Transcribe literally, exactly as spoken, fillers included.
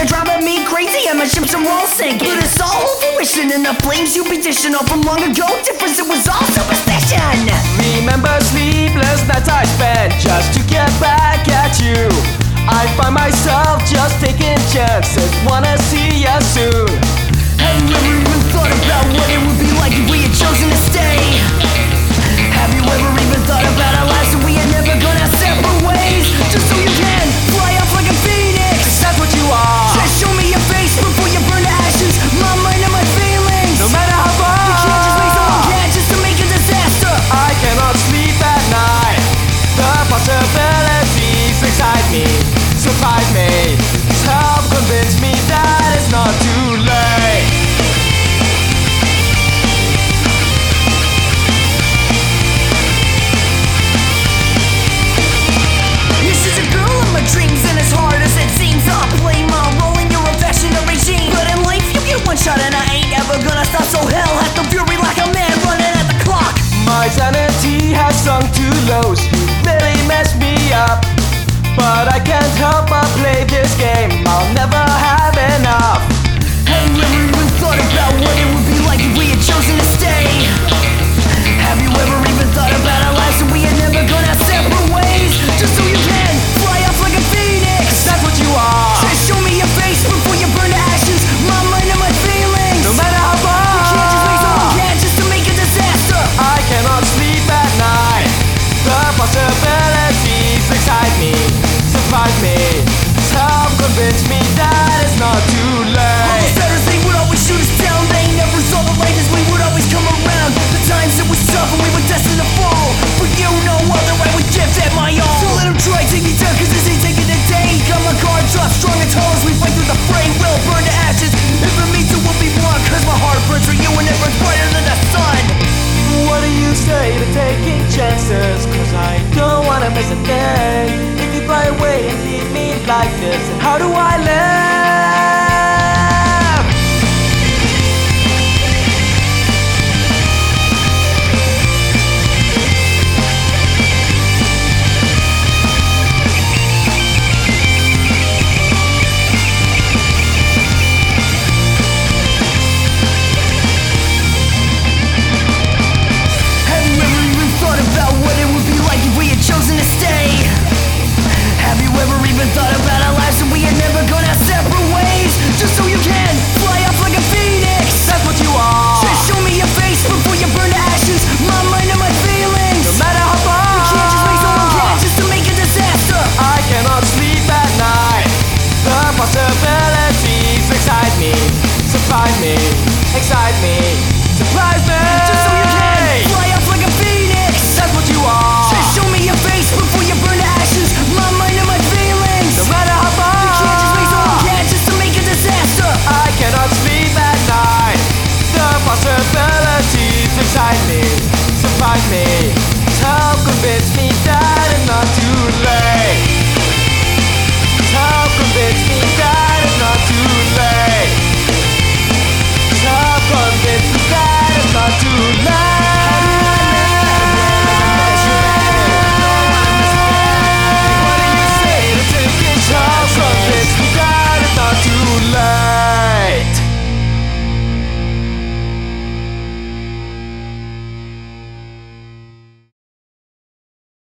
They're driving me crazy and my ships are all sinking. But it's all fruition and the flames you petition all from long ago. Difference, it was all superstition. Remember sleepless nights I spent just to get back at you. I find myself just taking chances, wanna see ya soon. Have you ever even thought about what it would be like if we had chosen to stay? Have you ever even thought about our lives and we are never gonna separate ways? Just so you can fly off like a phoenix. 'Cause that's what you are. Just show me your face before you burn to ashes. My mind and my feelings. No matter how far, you can't just make someone can just to make a disaster. I cannot sleep at night. The possibilities excite me, surprise me, help convince me that it's not too late. This is a girl of my dreams, and as hard as it seems, I'll play my role in your affectionate regime. But in life you get one shot and I ain't ever gonna stop. So hell has no fury like a man running at the clock. My sanity has sunk to lows, you really messed me up. But I can't help but play this game, I'll never have enough. Have you ever even thought about what it would be like if we had chosen to stay? Have you ever even thought about our lives and we are never gonna separate ways? Just so you can fly off like a phoenix. 'Cause that's what you are. Just show me your face before you burn to ashes. My mind and my feelings. No matter how far, you can't just make someone can just to make a disaster. I cannot sleep at night. The possibilities excite me, surprise me, help convince me that it's not too late. All the saddest they would always shoot us down. They never saw the light as we would always come around. The times it was tough and we were destined to fall. But you know other I would give that my all. So let them try, take me down, cause this ain't taking a day. Got my cards up, strong and tall as we fight through the fray. We'll burn to ashes, if it means it will be blunt. Cause my heart burns for you and it burns brighter than the sun. What do you say to taking chances? Cause I don't wanna miss a thing. If you fly away and leave me like this, then how do I live? Chosen to stay. Have you ever even thought about our lives and we are never gonna separate ways? Just so you can fly off like a phoenix. That's what you are. Just show me your face before you burn to ashes. My mind and my feelings. No matter how far, you can't just make someone can just to make a disaster. I cannot sleep at night. The possibilities excite me, surprise me, excite me, surprise me. Just so you can fly off like a phoenix. That's what you are. Just show me your face before you burn to ashes. My mind and my feelings. No matter how far, you can't just make someone can just to make a disaster. I cannot sleep at night. The possibilities excite me, surprise me, help convince me that it's not too